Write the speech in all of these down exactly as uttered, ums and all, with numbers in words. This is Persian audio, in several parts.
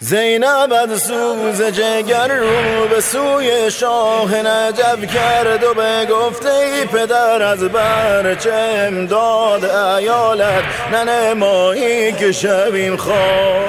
زینب از سوز جگر رو به سوی شاه نجف کرد و به گفته ای پدر از برچه امداد ایالت ننمایی که شویم خواه.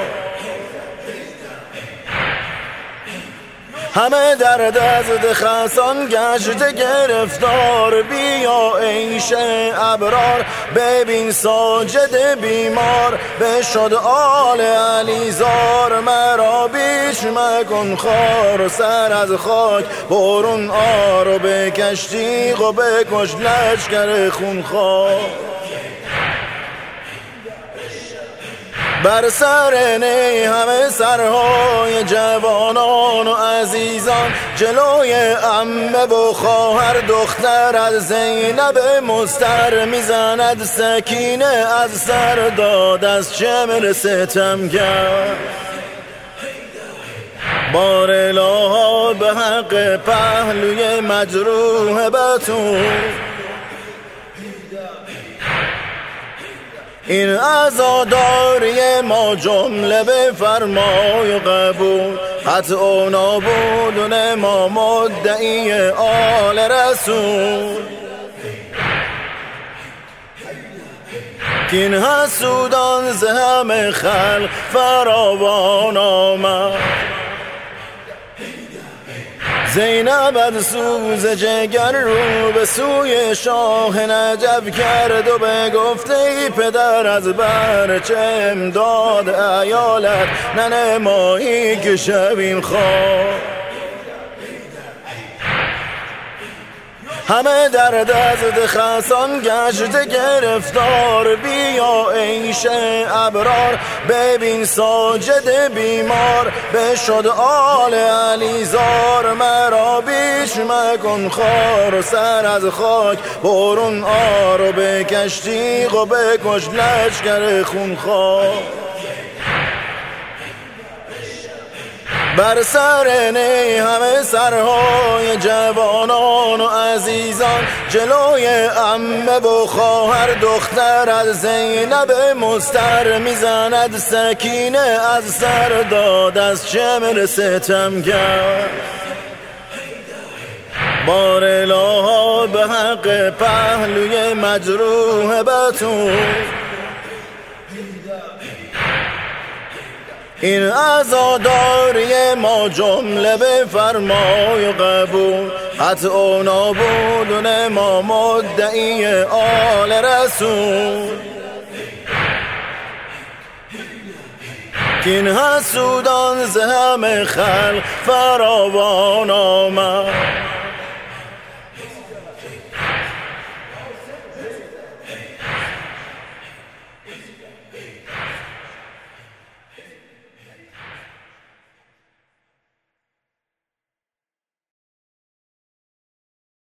همه در دست خسان گشت گرفتار، بیا عیش ابرار ببین ساجد بیمار. بشد آل علیزار مرا بیش مکن خار، و سر از خاک برون آر و بکش تیغ و بکش لشکر خونخوار. بر سر نی همه سرهای جوانان و عزیزان، جلوی عمه و خواهر دختر از زینب مضطر میزند سکینه از سر داد از چمر ستمگر. بار الها به حق پهلوی مجروح بتون، این عزاداری ما جمله به فرمای و قبول. قطع و نابودن ما مدعی آل رسول، کین حسودان ز همه خلق فراوان آمد. زینب از سوز جگر رو به سوی شاه نجف کرد و به گفته ای پدر از برچه امداد ایالت ننمایی که شویم خواه. همه در دست خسان گشت گرفتار، بیا عیش ابرار ببین ساجد بیمار. بشد آل علیزار مرا بیش مکن خار، و سر از خاک برون آر و بکش تیغ و بکش لشکر خونخوار. بر سر نی همه سرهای جوانان و عزیزان، جلوی عمه و خواهر دختر از زینب مضطر میزند سکینه از سر داد از چمر ستمگر. بار الها به حق پهلوی مجروح بتون، این عزاداری ما جمله به فرمای و قبول. قطع و نابودن ما مدعی آل رسول، کین حسودان ز همه خلق فراوان آمد.